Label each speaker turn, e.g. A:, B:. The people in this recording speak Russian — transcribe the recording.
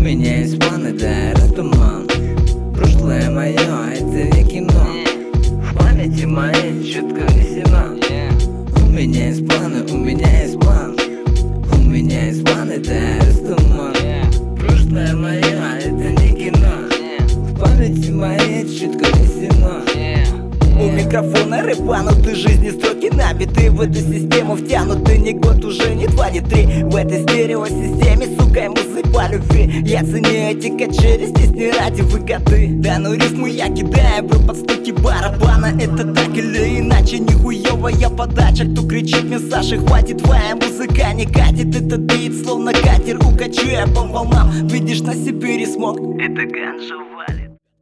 A: меня есть планы, да, растуман. Прошлое мое, это не кино. В памяти моей четко внесено. У меня есть планы, у меня есть план. У меня есть планы, да, растуман. Прошлое мое, это не кино. В памяти моей четко внесено.
B: У микрофона рэпануты жизни строки набиты. В эту систему втянуты не год, уже не два, не три. В этой стереосистеме, сука, ему по любви. Я ценю эти качели, здесь не ради выгоды. Да, ну рифмы я кидаю, бро, под стуки барабана. Это так или иначе, нихуевая подача. Кто кричит мне, Саша, хватит, твоя музыка не катит. Этот бит, словно катер, укачу я по волнам. Видишь, на Сибири смог, это ганжа валит.